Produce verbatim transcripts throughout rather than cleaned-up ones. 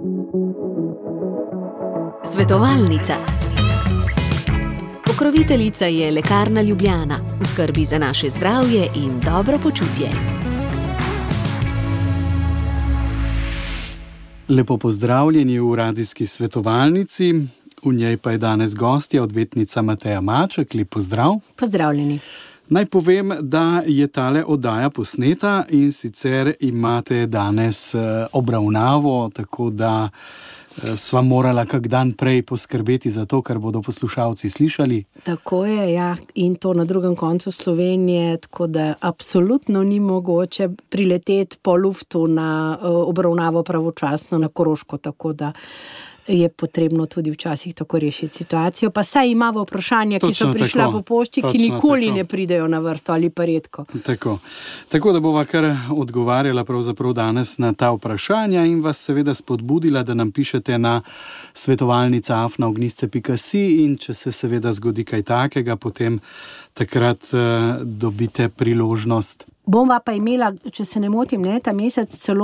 Svetovalnica. Pokroviteljica je Lekarna Ljubljana, v skrbi za naše zdravje in dobro počutje. Lepo pozdravljeni v radijski svetovalnici. V njej pa je danes gostja, odvetnica Mateja Maček. Lep pozdrav. Pozdravljeni. Naj povem, da je tale oddaja posneta in sicer imate danes obravnavo, tako da sva morala kak dan prej poskrbeti za to, kar bodo poslušalci slišali. Tako je, ja, in to na drugem koncu Slovenije, tako da absolutno ni mogoče prileteti po luftu na obravnavo pravočasno na Koroško, tako da je potrebno tudi včasih tako rešiti situacijo. Pa saj imamo vprašanja, ki so prišla tako, po pošti, ki nikoli tako ne pridejo na vrsto ali pa redko. Tako, tako da bova kar odgovarjala pravzaprav danes na ta vprašanja in vas seveda spodbudila, da nam pišete na svetovalnica afna ognjišče pika si in če se seveda zgodi kaj takega, potem takrat uh, dobite priložnost. Bova pa imela, če se ne motim, ne, ta mesec celo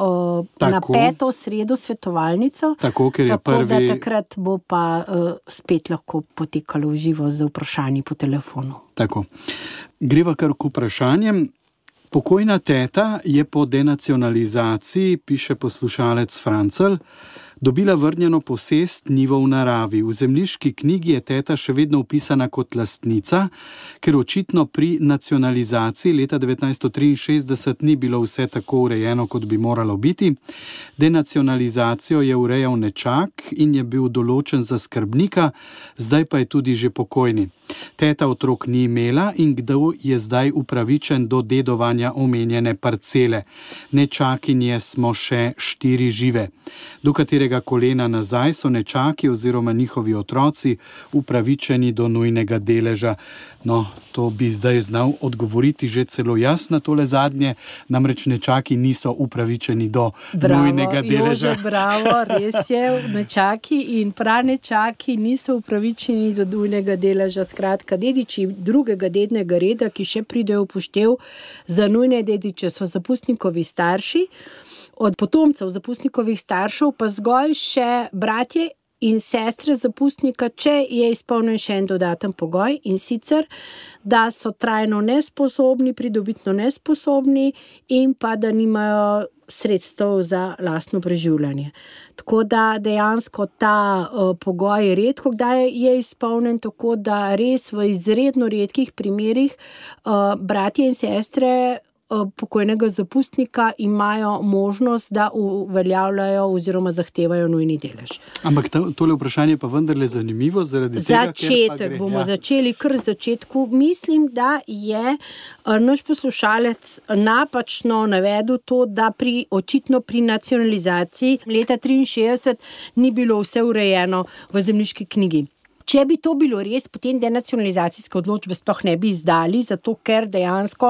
uh, na peto sredo svetovalnico. Tako, ker je tako prvi... da takrat bo pa uh, spet lahko potekalo v živo z vprašanji po telefonu. Tako. Greva kar k vprašanjem. Pokojna teta je po denacionalizaciji, piše poslušalec Francel, dobila vrnjeno posest njivo v naravi. V zemljiški knjigi je teta še vedno vpisana kot lastnica, ker očitno pri nacionalizaciji leta devetnajststo triinšestdeset ni bilo vse tako urejeno, kot bi moralo biti. Denacionalizacijo je urejal nečak in je bil določen za skrbnika, zdaj pa je tudi že pokojni. Teta otrok ni imela in kdo je zdaj upravičen do dedovanja omenjene parcele. Nečakinje smo še štiri žive. Do katerega kolena nazaj so nečaki oziroma njihovi otroci upravičeni do nujnega deleža. No, to bi zdaj znal odgovoriti že celo jaz na tole zadnje, namreč nečaki niso upravičeni do bravo, nujnega deleža. Jože, bravo, res je, nečaki in prav nečaki niso upravičeni do nujnega deleža. Skratka, dediči drugega dednega reda, ki še pridejo v poštev za nujne dediče, so zapustnikovi starši, od potomcev zapustnikovih staršev pa zgolj še bratje in sestre zapustnika, če je izpolnjen še en dodaten pogoj, in sicer, da so trajno nesposobni, pridobitno nesposobni in pa da nimajo sredstev za lastno preživljanje. Tako da dejansko ta uh, pogoj redko kdaj je izpolnjen, tako da res v izredno redkih primerih uh, bratje in sestre pokojnega zapustnika imajo možnost, da uveljavljajo oziroma zahtevajo nujni delež. Ampak to, tole vprašanje pa vendarle zanimivo zaradi tega, Začetek, ker bomo ja. začeli kar z začetku. Mislim, da je naš poslušalec napačno navedel to, da pri, očitno pri nacionalizaciji leta triinšestdeset ni bilo vse urejeno v zemljiški knjigi. Če bi to bilo res, potem denacionalizacijske odločbe sploh ne bi izdali, zato ker dejansko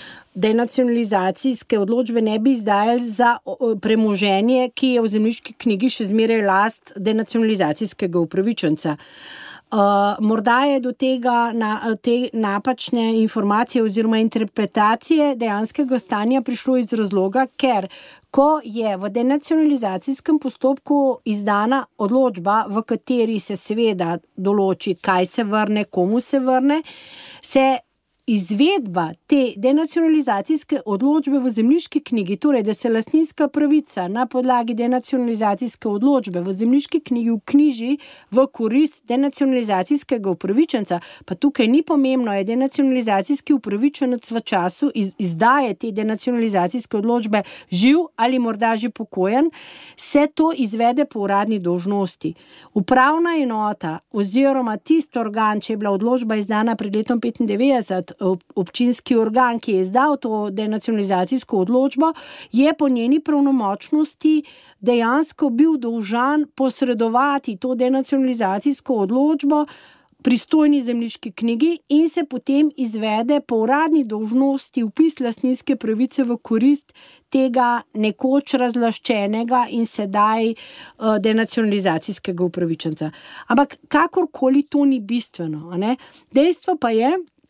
denacionalizacijske odločbe ne bi izdajali za premoženje, ki je v zemljiški knjigi še zmeraj last denacionalizacijskega upravičenca. Uh, morda je do tega na, te napačne informacije oziroma interpretacije dejanskega stanja prišlo iz razloga, ker ko je v denacionalizacijskem postopku izdana odločba, v kateri se seveda določi, kaj se vrne, komu se vrne, se izvedba te denacionalizacijske odločbe v zemljiški knjigi, torej da se lastninska pravica na podlagi denacionalizacijske odločbe v zemljiški knjigi vknjiži v korist denacionalizacijskega upravičenca, pa tukaj ni pomembno, je denacionalizacijski upravičenec v času iz, izdaje te denacionalizacijske odločbe živ ali morda že pokojen, se to izvede po uradni dolžnosti. Upravna enota oziroma tisti organ, če je bila odločba izdana pred letom petindevetdeset, občinski organ, ki je izdal to denacionalizacijsko odločbo, je po njeni pravnomočnosti dejansko bil dolžan posredovati to denacionalizacijsko odločbo pristojni zemljiški knjigi in se potem izvede po uradni dolžnosti vpis lastninske pravice v korist tega nekoč razlaščenega in sedaj uh, denacionalizacijskega upravičenca. Ampak kakorkoli to ni bistveno. Ne? Dejstvo pa je,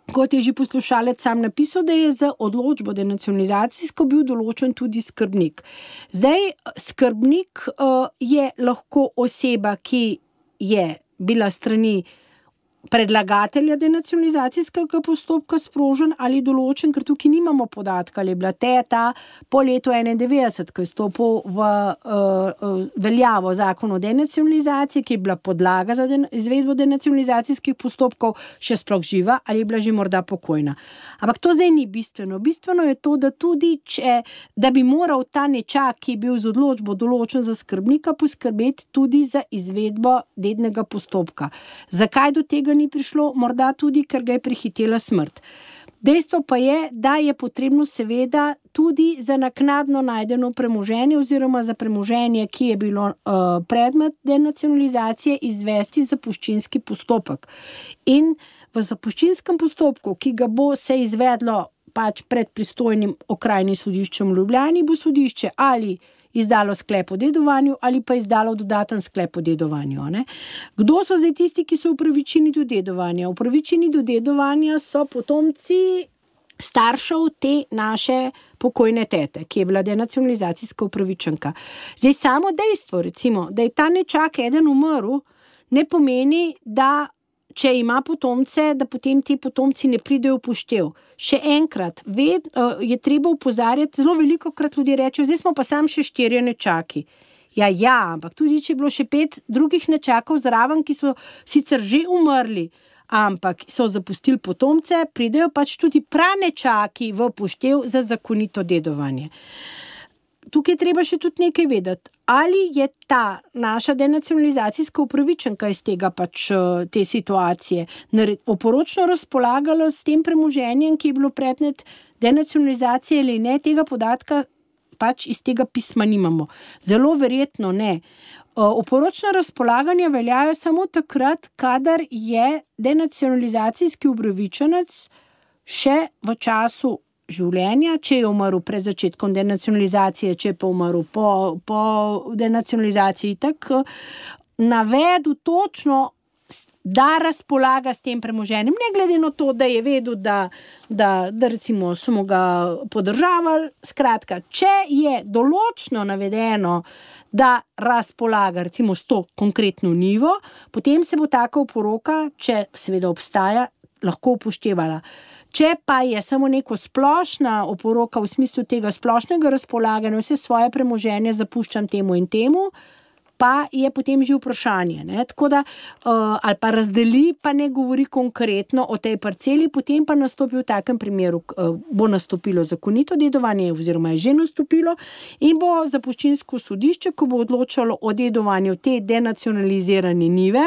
kot je že poslušalec sam napisal, da je za odločbo denacionalizacijsko bil določen tudi skrbnik. Zdaj, skrbnik uh, je lahko oseba, ki je bila strani predlagatelja denacionalizacijskega postopka sprožen ali določen, ker tukaj nimamo podatka, ali je bila teta po letu enaindevetdeset, ko je stopil v uh, veljavo zakon o denacionalizaciji, ki je bila podlaga za den- izvedbo denacionalizacijskih postopkov, še sploh živa, ali je bila že morda pokojna. Ampak to zdaj ni bistveno. Bistveno je to, da tudi če, da bi moral ta nečak, ki je bil z odločbo določen za skrbnika, poskrbeti tudi za izvedbo dednega postopka. Zakaj do tega ni prišlo? Morda tudi, ker ga je prehitela smrt. Dejstvo pa je, da je potrebno seveda tudi za naknadno najdeno premoženje oziroma za premoženje, ki je bilo uh, predmet denacionalizacije, izvesti zapuščinski postopek. In v zapuščinskem postopku, ki ga bo se izvedlo pač pred pristojnim okrajnim sodiščem v Ljubljani, bo sodišče ali izdalo sklep o dedovanju ali pa izdalo dodaten sklep o dedovanju. Ne? Kdo so zdaj tisti, ki so upravičeni do dedovanja? Upravičeni do dedovanja so potomci staršev te naše pokojne tete, ki je bila denacionalizacijska upravičenka. Zdaj samo dejstvo, recimo, da je ta nečak eden umrl, ne pomeni, da če ima potomce, da potem ti potomci ne pridejo v upoštev. Še enkrat, ved, uh, je treba opozarjati, zelo veliko krat ljudje rečejo, zdaj smo pa sam še štirje nečaki. Ja, ja, ampak tudi če je bilo še pet drugih nečakov zraven, ki so sicer že umrli, ampak so zapustili potomce, pridejo pač tudi pranečaki v upoštev za zakonito dedovanje. Tukaj treba še tudi nekaj vedeti. Ali je ta naša denacionalizacijska upravičenka iz tega pač te situacije oporočno razpolagala s tem premoženjem, ki je bilo predmet denacionalizacije ali ne, tega podatka pač iz tega pisma nimamo. Zelo verjetno ne. Oporočna razpolaganja veljajo samo takrat, kadar je denacionalizacijski upravičenec še v času življenja, če je umrl pred začetkom denacionalizacije, če je pa umrl po, po denacionalizaciji, tako navedel točno, da razpolaga s tem premoženjem, ne glede na to, da je vedel, da, da, da recimo so mu ga podržavali. Skratka, če je določno navedeno, da razpolaga recimo s to konkretno njivo, potem se bo taka oporoka, če seveda obstaja, lahko upoštevala. Če pa je samo neko splošna oporoka v smislu tega splošnega razpolaganja, vse svoje premoženje zapuščam temu in temu, pa je potem že vprašanje. Ne? Tako da, uh, ali pa razdeli, pa ne govori konkretno o tej parceli, potem pa nastopi v takem primeru, uh, bo nastopilo zakonito dedovanje oziroma je že nastopilo in bo zapuščinsko sodišče, ko bo odločalo o dedovanju te denacionalizirane njive,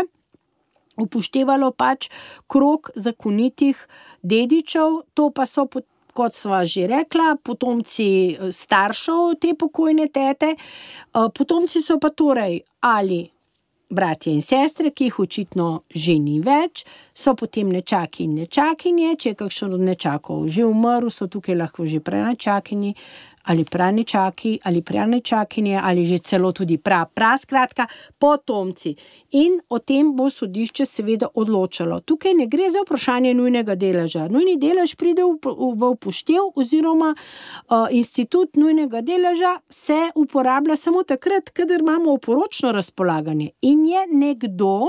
upoštevalo pač krog zakonitih dedičev, to pa so, kot sva že rekla, potomci staršev te pokojne tete, potomci so pa torej ali bratje in sestre, ki jih očitno že ni več, so potem nečaki in nečakinje, če je kakšen od nečakov že umrl, so tukaj lahko že pranečakinji, ali pranečaki, ali pranečakinje, ali že celo tudi pra, pra, skratka, potomci. In o tem bo sodišče seveda odločalo. Tukaj ne gre za vprašanje nujnega deleža. Nujni delež pride v, v upoštev oziroma uh, institut nujnega deleža se uporablja samo takrat, kadar imamo oporočno razpolaganje. In je nekdo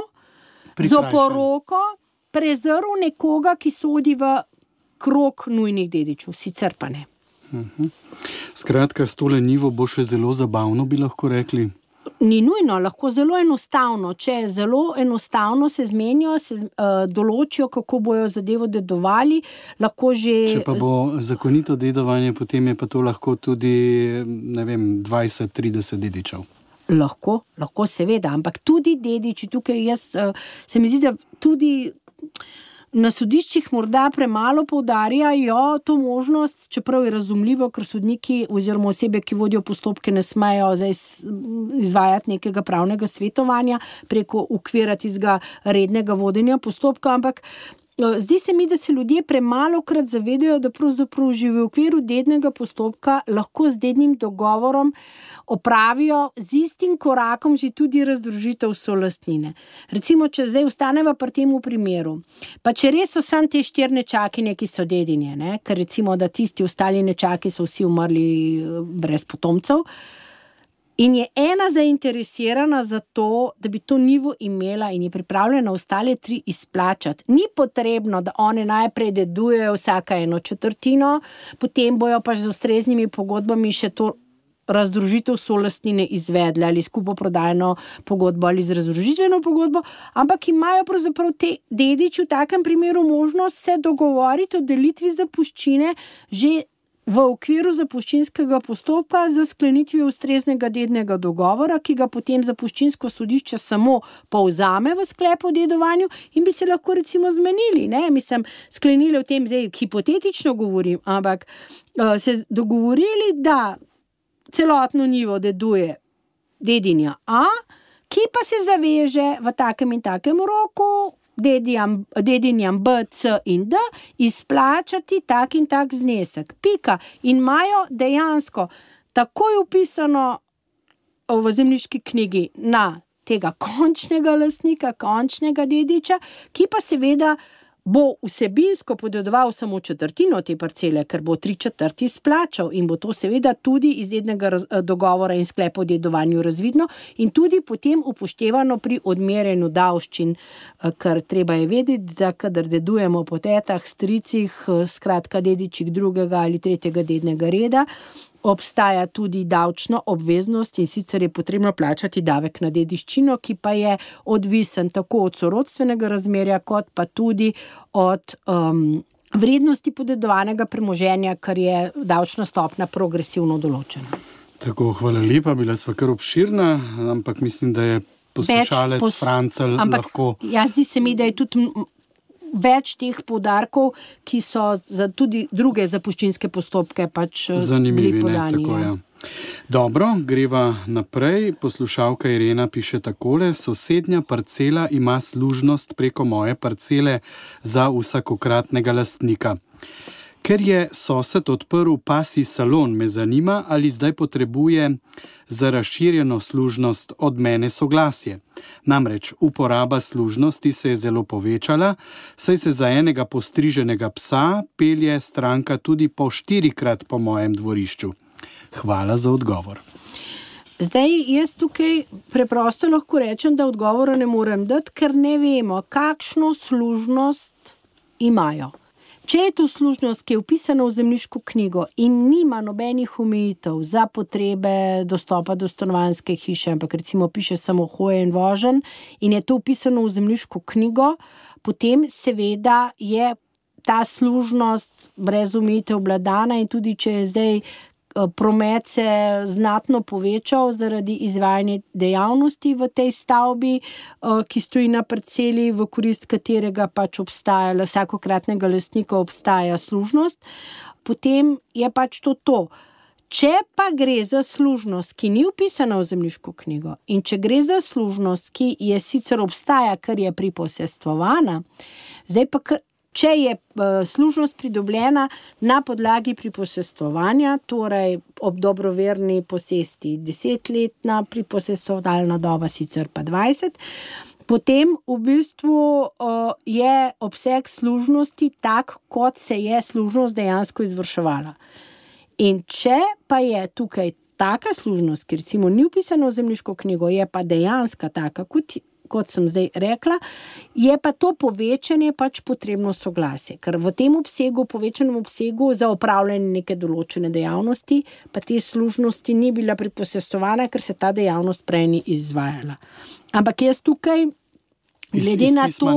z oporoko prezrl nekoga, ki sodi v krog nujnih dedičev, sicer pa ne. Uhum. Skratka, s tole njivo bo še zelo zabavno, bi lahko rekli. Ni nujno, lahko zelo enostavno. Če zelo enostavno se zmenijo, se uh, določijo, kako bojo zadevo dedovali, lahko že... Če pa bo zakonito dedovanje, potem je pa to lahko tudi, ne vem, dvajset trideset dedičev. Lahko, lahko seveda, ampak tudi dediči, tukaj jaz, uh, se mi zdi, da tudi... Na sodiščih morda premalo poudarjajo to možnost, čeprav je razumljivo, ker sodniki oziroma osebe, ki vodijo postopke, ne smejo zdaj izvajati nekega pravnega svetovanja preko okvira tistega rednega vodenja postopka, ampak Zdi se mi, da se ljudje premalokrat zavedajo, da pravzaprav že v okviru dednega postopka lahko z dednim dogovorom opravijo z istim korakom že tudi razdružitev solastnine. Recimo, če zdaj ostaneva pri temu primeru, pa če res so samo te štiri nečakinje, ki so dedinje, ne? Ker recimo, da tisti ostali nečaki so vsi umrli brez potomcev, in je ena zainteresirana za to, da bi to njivo imela in je pripravljena ostale tri izplačati. Ni potrebno, da one najprej dedujejo vsaka eno četrtino, potem bojo pa z ustreznimi pogodbami še to razdružitev solastnine izvedle ali skupoprodajno pogodbo ali z razdružitveno pogodbo, ampak imajo pravzaprav te dediči v takem primeru možnost se dogovoriti o delitvi zapuščine že v okviru zapuščinskega postopka za sklenitvijo ustreznega dednega dogovora, ki ga potem zapuščinsko sodišče samo povzame v sklepu o dedovanju in bi se lahko recimo zmenili, ne, mislim, sklenili v tem, zdaj hipotetično govorim, ampak uh, se dogovorili, da celotno njivo deduje dedinja A, ki pa se zaveže v takem in takem roku dedinjam, dedinjam B, C in D izplačati tak in tak znesek. Pika. In imajo dejansko takoj upisano v zemljiški knjigi na tega končnega lastnika, končnega dediča, ki pa seveda bo vsebinsko podedoval samo četrtino te parcele, ker bo tri četrti splačal in bo to seveda tudi iz dednega dogovora in sklepa o dedovanju razvidno in tudi potem upoštevano pri odmerjenju davščin, ker treba je vedeti, da kadar dedujemo po tetah, stricih, skratka dedičih drugega ali tretjega dednega reda, obstaja tudi davčna obveznost in sicer je potrebno plačati davek na dediščino, ki pa je odvisen tako od sorodstvenega razmerja, kot pa tudi od um, vrednosti podedovanega premoženja, kar je davčna stopnja progresivno določena. Tako, hvala lepa, bila sva kar obširna, ampak mislim, da je poslušalec pos... Francelj lahko... Ja, zdi se mi, da je tudi več teh poudarkov, ki so za tudi druge zapuščinske postopke pač zanimivi, bili podani. Ne, tako, ja. Dobro, greva naprej. Poslušalka Irena piše takole: sosednja parcela ima služnost preko moje parcele za vsakokratnega lastnika. Ker je sosed odprl pasji salon, me zanima, ali zdaj potrebuje za razširjeno služnost od mene soglasje. Namreč uporaba služnosti se je zelo povečala, saj se za enega postriženega psa pelje stranka tudi po štirikrat po mojem dvorišču. Hvala za odgovor. Zdaj, jaz tukaj preprosto lahko rečem, da odgovora ne morem dati, ker ne vemo, kakšno služnost imajo. Če je to služnost, ki je vpisana v zemljiško knjigo in nima nobenih omejitev za potrebe dostopa do stanovanjske hiše, ampak recimo piše samo hoje in vožen in je to vpisano v zemljiško knjigo, potem seveda je ta služnost brez omejitev obvladana in tudi če je zdaj promet se znatno povečal zaradi izvajanja dejavnosti v tej stavbi, ki stoji na parceli, v korist katerega pač obstaja, vsakokratnega lastnika obstaja služnost, potem je pač to to. Če pa gre za služnost, ki ni vpisana v zemljiško knjigo in če gre za služnost, ki je sicer obstaja, ker je priposestvovana, zdaj pa kar Če je služnost pridobljena na podlagi priposestvovanja, torej ob dobroverni posesti desetletna, priposestvovalna doba sicer pa dvajset, potem v bistvu je obseg služnosti tak, kot se je služnost dejansko izvrševala. In če pa je tukaj taka služnost, ki recimo ni vpisana v zemljiško knjigo, je pa dejanska taka, kot kot sem zdaj rekla, je pa to povečanje pač potrebno soglasje, ker v tem obsegu, povečanem obsegu za opravljanje neke določene dejavnosti, pa te služnosti ni bila priposestvovana, ker se ta dejavnost prej ni izvajala. Ampak jaz tukaj glede na to,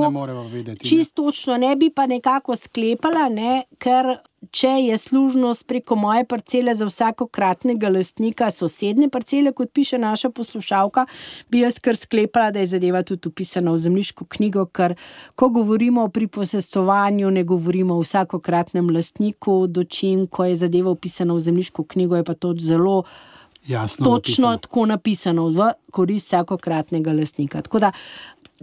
čist točno ne bi pa nekako sklepala, ne, ker če je služnost preko moje parcele za vsakokratnega lastnika sosedne parcele, kot piše naša poslušalka, bi jaz kar sklepala, da je zadeva tudi upisana v zemljiško knjigo, ker ko govorimo o priposestvovanju, ne govorimo o vsakokratnem lastniku, dočim, ko je zadeva upisana v zemljiško knjigo, je pa to zelo jasno točno napisano. Tako napisano v korist vsakokratnega lastnika. Tako da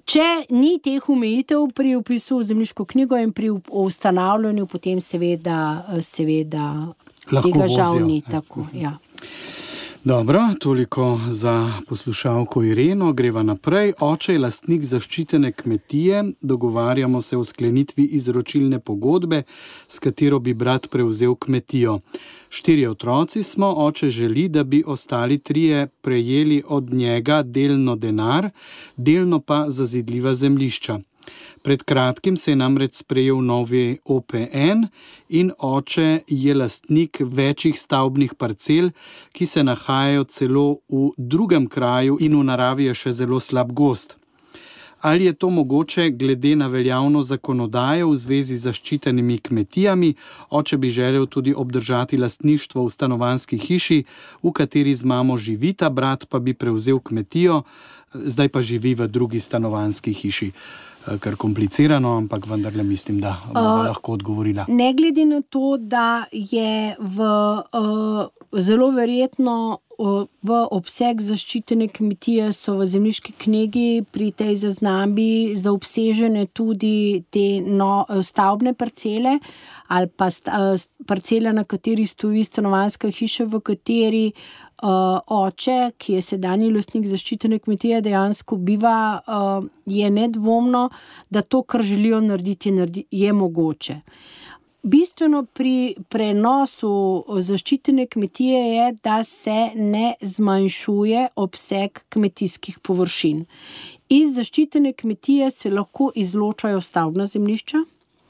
Če ni teh omejitev pri vpisu v zemljiško knjigo in pri ustanavljanju, potem seveda, seveda tega žal ni tako, ja. Dobro, toliko za poslušalko Ireno, greva naprej. Oče je lastnik zaščitene kmetije, dogovarjamo se o sklenitvi izročilne pogodbe, s katero bi brat prevzel kmetijo. Štirje otroci smo, oče želi, da bi ostali trije prejeli od njega delno denar, delno pa zazidljiva zemljišča. Pred kratkim se je namreč sprejel novi O P N in oče je lastnik večjih stavbnih parcel, ki se nahajajo celo v drugem kraju in v naravi je še zelo slab gozd. Ali je to mogoče glede na veljavno zakonodajo v zvezi z zaščitenimi kmetijami? Oče bi želel tudi obdržati lastništvo v stanovanjski hiši, v kateri z mamo živita, brat pa bi prevzel kmetijo, zdaj pa živi v drugi stanovanjski hiši. Kar komplicirano, ampak vendarle mislim, da bomo uh, lahko odgovorila. Ne glede na to, da je v, uh, zelo verjetno uh, v obseg zaščitene kmetije so v zemljiški knjigi pri tej zaznambi zaobsežene tudi te no, stavbne parcele ali pa sta, uh, parcela, na kateri stoji stanovanjska hiša, v kateri Uh, oče, ki je sedanji lastnik zaščitene kmetije, dejansko biva, uh, je nedvomno, da to, kar želijo narediti, naredi, je mogoče. Bistveno pri prenosu zaščitene kmetije je, da se ne zmanjšuje obseg kmetijskih površin. Iz zaščitene kmetije se lahko izločajo stavbna zemljišča,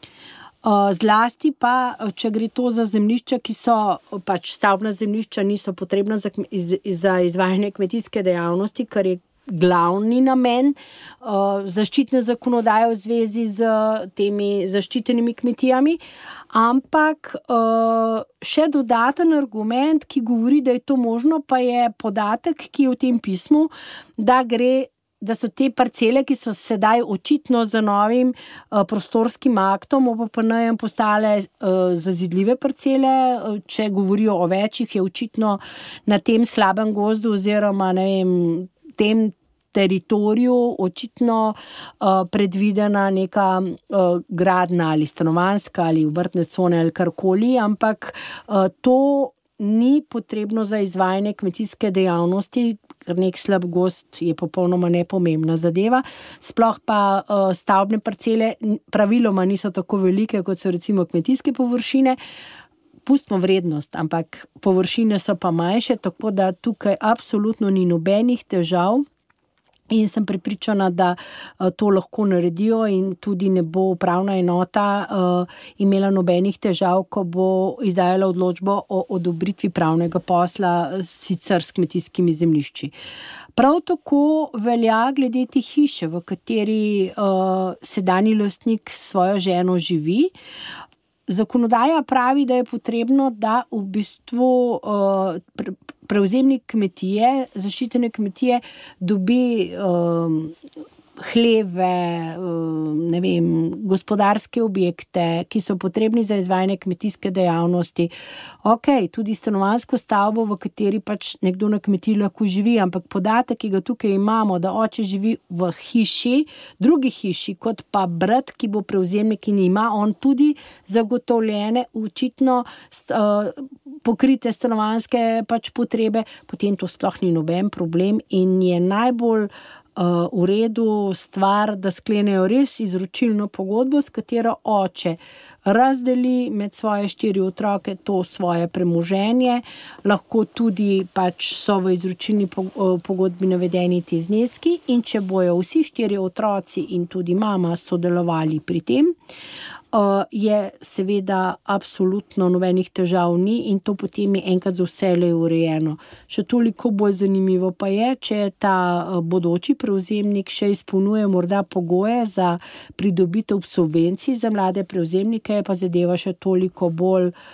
zlasti pa, če gre to za zemljišča, ki so pač stavbna zemljišča, niso potrebna za, iz, za izvajanje kmetijske dejavnosti, kar je glavni namen uh, zaščitne zakonodaje v zvezi z temi zaščitenimi kmetijami, ampak uh, še dodaten argument, ki govori, da je to možno, pa je podatek, ki je v tem pismu, da gre da so te parcele, ki so sedaj očitno za novim uh, prostorskim aktom O P P N-jem postale uh, zazidljive parcele. Če govorijo o večjih, je očitno na tem slabem gozdu oziroma ne vem, tem teritoriju očitno uh, predvidena neka uh, gradna ali stanovanjska ali obrtne cone ali karkoli, ampak uh, to ni potrebno za izvajanje kmetijske dejavnosti, ker nek slab gozd je popolnoma nepomembna zadeva. Sploh pa uh, stavbne parcele praviloma niso tako velike, kot so recimo kmetijske površine. Pustimo vrednost, ampak površine so pa manjše, tako da tukaj absolutno ni nobenih težav. In sem prepričana, da to lahko naredijo in tudi ne bo upravna enota uh, imela nobenih težav, ko bo izdajala odločbo o odobritvi pravnega posla sicer s kmetijskimi zemljišči. Prav tako velja glede te hiše, v kateri uh, sedanji lastnik s svojo ženo živi. Zakonodaja pravi, da je potrebno, da v bistvu uh, pre, prevzemnik kmetije, zaščitene kmetije, dobi um, hleve, um, ne vem, gospodarske objekte, ki so potrebni za izvajanje kmetijske dejavnosti. Ok, tudi stanovanjsko stavbo, v kateri pač nekdo na kmetiji lahko živi, ampak podatek, ki ga tukaj imamo, da oče živi v hiši, drugi hiši, kot pa brat, ki bo prevzemnik in ima on tudi zagotovljene, očitno uh, pokrite stanovanjske pač potrebe, potem to sploh ni noben problem in je najbolj Uh, v redu stvar, da sklenejo res izročilno pogodbo, s katero oče razdeli med svoje štiri otroke to svoje premoženje, lahko tudi pač so v izročilni pogodbi navedeni ti zneski in če bojo vsi štiri otroci in tudi mama sodelovali pri tem, Uh, je seveda absolutno nobenih težav ni in to potem je enkrat za vselej urejeno. Še toliko bolj zanimivo pa je, če ta uh, bodoči prevzemnik še izpolnjuje morda pogoje za pridobitev subvencij za mlade prevzemnike, pa zadeva še toliko bolj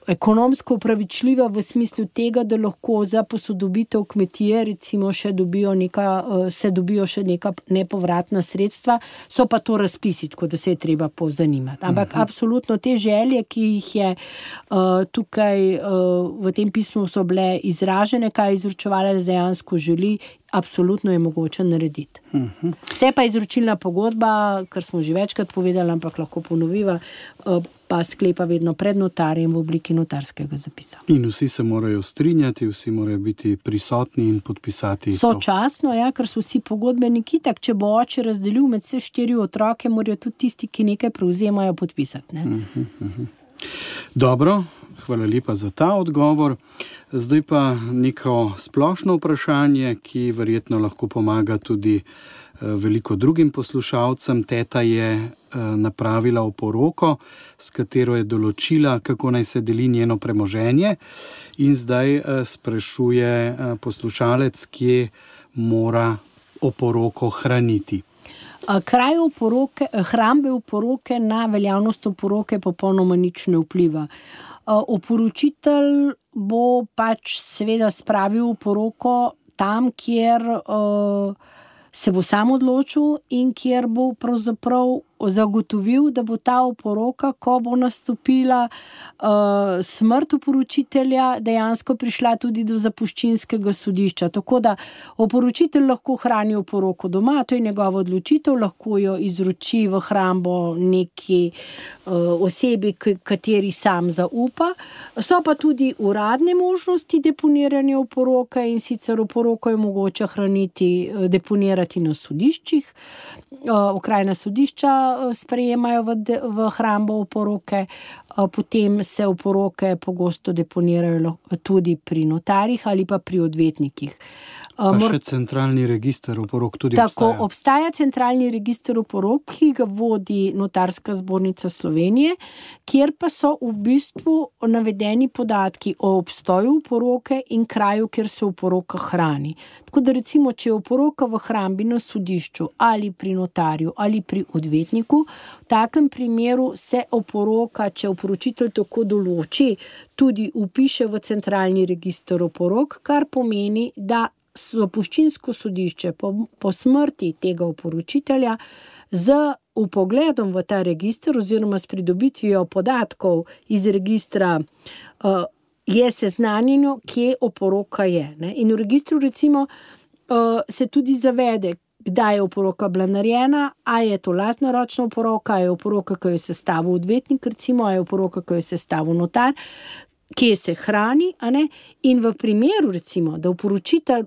ekonomsko upravičljiva v smislu tega, da lahko za posodobitev kmetije recimo še dobijo neka, se dobijo še neka nepovratna sredstva, so pa to razpisi, tako da se je treba pozanimati. Ampak uh-huh. absolutno te želje, ki jih je uh, tukaj uh, v tem pismu so bile izražene, kaj izročevalec dejansko želi, absolutno je mogoče narediti. Uh-huh. Vse pa izročilna pogodba, kar smo že večkrat povedali, ampak lahko ponoviva, uh, pa sklepa vedno pred notarjem v obliki notarskega zapisa. In vsi se morajo strinjati, vsi morajo biti prisotni in podpisati sočasno, ja, ker so vsi pogodbeniki, tak, če bo oče razdelil med vse štiri otroke, morajo tudi tisti, ki nekaj prevzemajo, podpisati. Ne? Uh-huh, uh-huh. Dobro, hvala lepa za ta odgovor. Zdaj pa neko splošno vprašanje, ki verjetno lahko pomaga tudi veliko drugim poslušalcem. Teta je napravila oporoko, s katero je določila, kako naj se deli njeno premoženje, in zdaj sprašuje poslušalec, kje mora oporoko hraniti. Kraj oporoke, hrambe oporoke na veljavnost oporoke popolnoma nič ne vpliva. Oporočitelj bo pač seveda spravil oporoko tam, kjer uh, se bo sam odločil in kjer bo pravzaprav zagotovil, da bo ta oporoka, ko bo nastopila uh, smrt oporočitelja, dejansko prišla tudi do zapuščinskega sodišča. Tako da oporočitelj lahko hrani oporoko doma, to je njegova odločitev, lahko jo izroči v hrambo neki uh, osebi, kateri sam zaupa. So pa tudi uradne možnosti deponiranja oporoke, in sicer oporoko je mogoče hraniti, deponirati na sodiščih. Uh, okrajna sodišča sprejemajo v, de, v hrambo oporoke, potem se oporoke pogosto deponirajo tudi pri notarjih ali pa pri odvetnikih. Pa še centralni register oporok tudi Tako, obstaja. Tako, obstaja centralni register oporok, ki ga vodi Notarska zbornica Slovenije, kjer pa so v bistvu navedeni podatki o obstoju oporoke in kraju, kjer se oporoka hrani. Tako da recimo, če je oporoka v hrambi na sodišču ali pri notarju ali pri odvetniku, v takem primeru se oporoka, če oporočitelj tako določi, tudi vpiše v centralni register oporok, kar pomeni, da zapuščinsko sodišče po, po smrti tega oporočitelja z vpogledom v ta register oziroma s pridobitvijo podatkov iz registra uh, je seznanjeno, kje oporoka je. Ne? In v registru recimo uh, se tudi zavede, kdaj je oporoka bila narejena, a je to lastnoročna oporoka, a je oporoka, ki jo je sestavil odvetnik, recimo, a je oporoka, ki jo je sestavil notar, kje se hrani, a ne? In v primeru recimo, da oporočitelj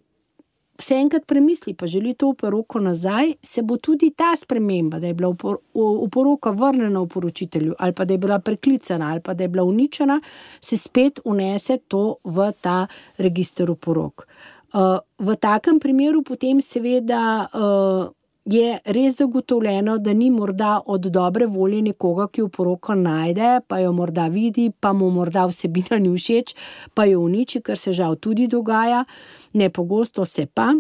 se enkrat premisli, pa želi to oporoko nazaj, se bo tudi ta sprememba, da je bila oporoka vrnjena oporočitelju, ali pa da je bila preklicana, ali pa da je bila uničena, se spet unese to v ta register oporok. Uh, v takem primeru potem seveda uh, je res zagotovljeno, da ni morda od dobre volje nekoga, ki oporoko najde, pa jo morda vidi, pa mu morda vsebina ni všeč, pa jo uniči, kar se žal tudi dogaja, ne pogosto se pa.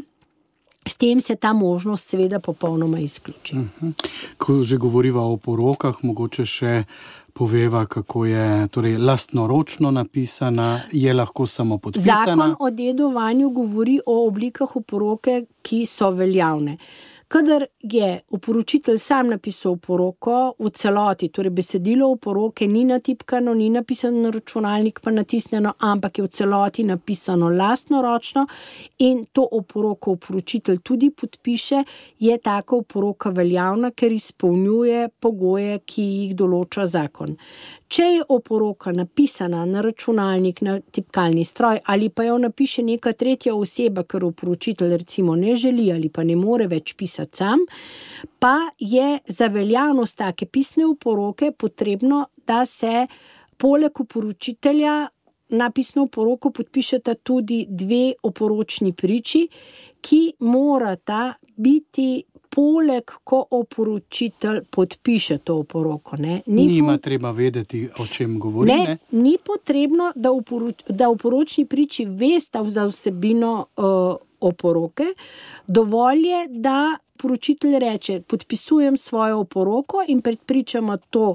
S tem se ta možnost seveda popolnoma izključi. Uh-huh. Ko že govoriva o porokah, mogoče še poveva, kako je torej lastnoročno napisana, je lahko samo podpisana. Zakon o dedovanju govori o oblikah oporoke, ki so veljavne. Kadar je oporočitelj sam napisal oporoko v celoti, torej besedilo oporoke ni natipkano, ni napisano na računalnik, pa natisnjeno, ampak je v celoti napisano lastnoročno in to oporoko oporočitelj tudi podpiše, je taka oporoka veljavna, ker izpolnjuje pogoje, ki jih določa zakon. Če je oporoka napisana na računalnik, na tipkalni stroj ali pa jo napiše neka tretja oseba, ker oporočitelj recimo ne želi ali pa ne more več pisati sam, pa je za veljavnost take pisne oporoke potrebno, da se poleg oporočitelja na pisno oporoko podpišeta tudi dve oporočni priči, ki morata biti poleg, ko oporočitelj podpiše to oporoko. Ne? Ni Nima fun... treba vedeti, o čem govori. Ne, ne? Ni potrebno, da, oporoč... da oporočni priči vesta za vsebino uh, oporoke. Dovolj je, da oporočitelj reče, podpisujem svojo oporoko in pred pričama to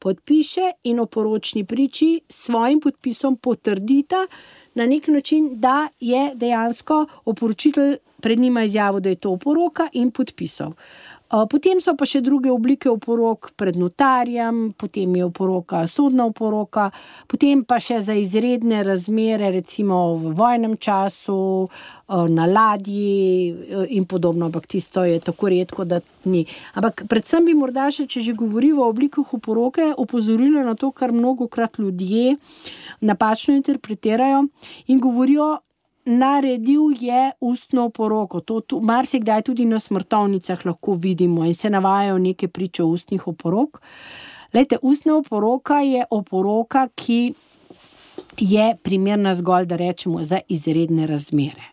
podpiše in oporočni priči s svojim podpisom potrdita na nek način, da je dejansko oporočitelj pred njima izjavil, da je to oporoka in podpisal. Potem so pa še druge oblike oporok pred notarjem, potem je oporoka sodna oporoka, potem pa še za izredne razmere, recimo v vojnem času, na ladji in podobno, ampak tisto je tako redko, da ni. Ampak predvsem bi morda še, če že govorimo o oblikah oporoke, opozorila na to, kar mnogokrat ljudje napačno interpretirajo in govorijo, naredil je ustno oporoko. To, to marsikdaj tudi na smrtovnicah lahko vidimo in se navajajo neke priče o ustnih oporok. Glejte, ustna oporoka je oporoka, ki je primerna zgolj, da rečemo, za izredne razmere.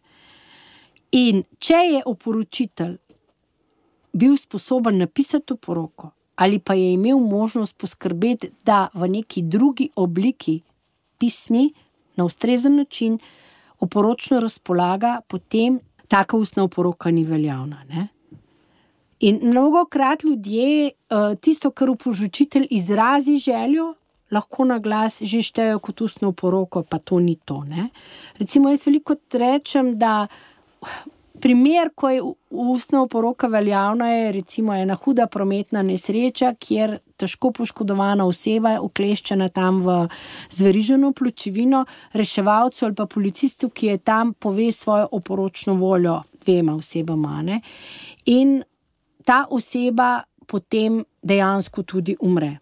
In če je oporočitelj bil sposoben napisati oporoko ali pa je imel možnost poskrbeti, da v neki drugi obliki pisni na ustrezen način oporočno razpolaga, potem taka ustna oporoka ni veljavna. Ne? In mnogokrat ljudje tisto, kar oporočitelj izrazi željo, lahko na glas že štejo kot ustno oporoko, pa to ni to. Ne? Recimo jaz veliko rečem, da primer, ko je ustna oporoka veljavna, je recimo ena huda prometna nesreča, kjer težko poškodovana oseba, ukleščena tam v zveriženo pločevino, reševalcu ali pa policistu, ki je tam, pove svojo oporočno voljo dvema osebama. Ne? In ta oseba potem dejansko tudi umre.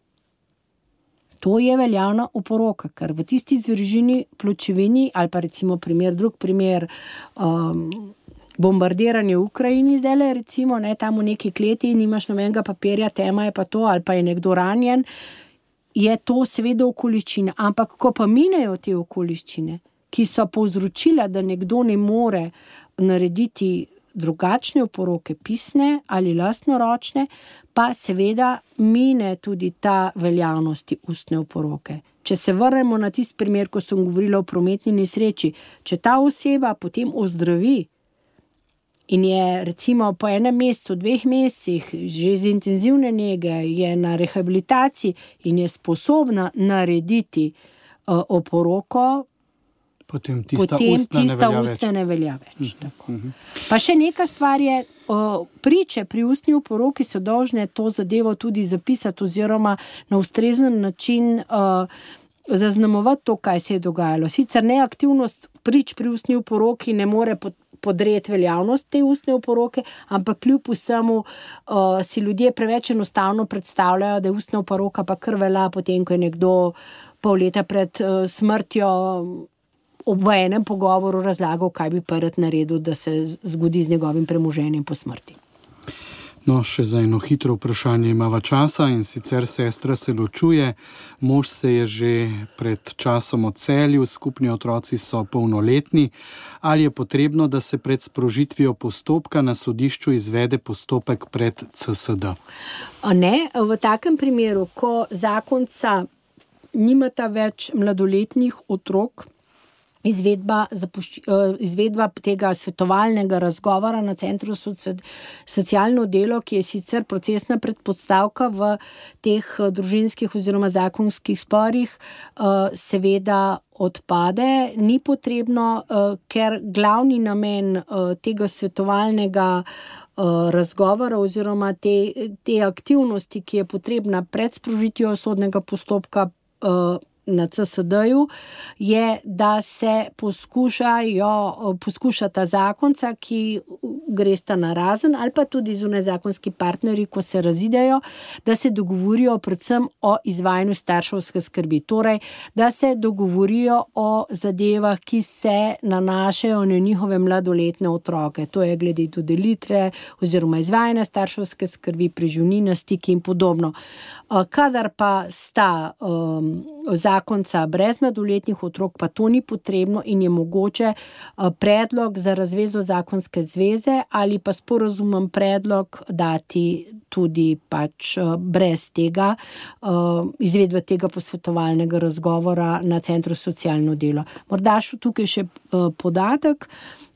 To je veljavna oporoka, ker v tisti zveriženi pločevini, ali pa recimo primer, drug primer, um, bombardiranje v Ukrajini zdajle, recimo, ne, tam v neki kleti, nimaš nobenega papirja, tema je pa to, ali pa je nekdo ranjen, je to seveda okoliščina. Ampak, ko pa minejo te okoliščine, ki so povzročila, da nekdo ne more narediti drugačne oporoke, pisne ali lastnoročne, pa seveda mine tudi ta veljavnosti ustne oporoke. Če se vrnemo na tisti primer, ko sem govorila o prometni nesreči, če ta oseba potem ozdravi in je recimo po enem mesecu, dveh mesecih že iz intenzivne nege, je na rehabilitaciji in je sposobna narediti uh, oporoko, potem tista, potem ustna, tista ne ustna ne velja več. Uh-huh. Tako. Pa še neka stvar je, uh, priče pri ustni oporoki so dolžne to zadevo tudi zapisati oziroma na ustrezen način uh, zaznamovati to, kaj se je dogajalo. Sicer neaktivnost prič pri ustni oporoki ne more pod podreti veljavnost te ustne oporoke, ampak kljub vsemu uh, si ljudje preveč enostavno predstavljajo, da je ustna oporoka pa kar velja, potem ko je nekdo pol leta pred uh, smrtjo v enem pogovoru razlagal, kaj bi pa rad naredil, da se zgodi z njegovim premoženjem po smrti. No, še za eno hitro vprašanje imava časa, in sicer sestra se ločuje, mož se je že pred časom odselil, skupni otroci so polnoletni. Ali je potrebno, da se pred sprožitvijo postopka na sodišču izvede postopek pred C S D? Ne, v takem primeru, ko zakonca nimata več mladoletnih otrok, Izvedba, zapušč, izvedba tega svetovalnega razgovora na Centru za socialno delo, ki je sicer procesna predpostavka v teh družinskih oziroma zakonskih sporih, seveda odpade. Ni potrebno, ker glavni namen tega svetovalnega razgovora oziroma te, te aktivnosti, ki je potrebna pred sprožitvijo sodnega postopka na C S D-ju, je, da se poskušajo, poskušata zakonca, ki gresta narazen, ali pa tudi zunajzakonski partnerji, ko se razidejo, da se dogovorijo predvsem o izvajanju starševske skrbi. Torej, da se dogovorijo o zadevah, ki se nanašajo na njihove mladoletne otroke. To je glede dodelitve oziroma izvajanja starševske skrbi, preživnina, stiki in podobno. Kadar pa sta um, zakonca brez mladoletnih otrok, pa to ni potrebno in je mogoče predlog za razvezo zakonske zveze ali pa sporazumen predlog dati tudi pač brez tega, izvedbe tega posvetovalnega razgovora na Centru za socialno delo. Morda še tukaj še podatek,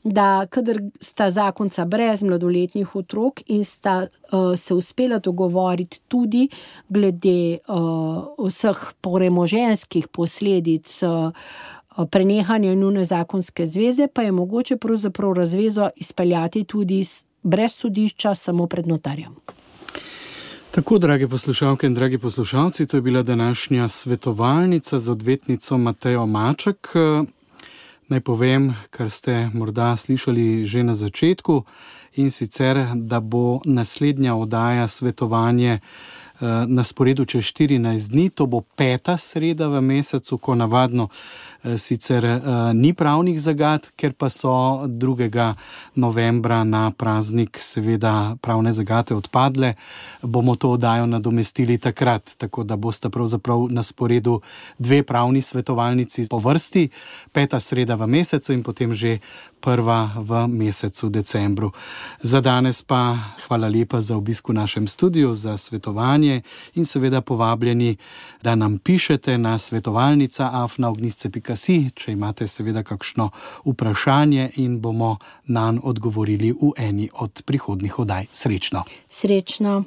da kadar sta zakonca brez mladoletnih otrok in sta uh, se uspela dogovoriti tudi glede uh, vseh premoženjskih posledic uh, prenehanja njune zakonske zveze, pa je mogoče pravzaprav razvezo izpeljati tudi brez sodišča, samo pred notarjem. Tako, drage poslušalke in dragi poslušalci, to je bila današnja svetovalnica z odvetnico Matejo Maček. Naj povem, kar ste morda slišali že na začetku, in sicer, da bo naslednja oddaja Svetovanje na sporedu čez štirinajst dni, to bo peta sreda v mesecu, ko navadno sicer ni pravnih zagad, ker pa so drugega novembra na praznik seveda pravne zagate odpadle, bomo to oddajo nadomestili takrat, tako da bosta pravzaprav na sporedu dve pravni svetovalnici po vrsti, peta sreda v mesecu in potem že prva v mesecu decembru. Za danes pa hvala lepa za obisk v našem studiu, za svetovanje in seveda povabljeni, da nam pišete na svetovalnica afna ognjišče pika si, če imate seveda kakšno vprašanje in bomo nanj odgovorili v eni od prihodnjih oddaj. Srečno. Srečno.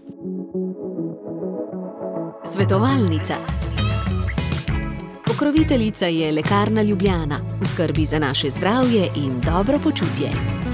Svetovalnica. Pokroviteljica je Lekarna Ljubljana, v skrbi za naše zdravje in dobro počutje.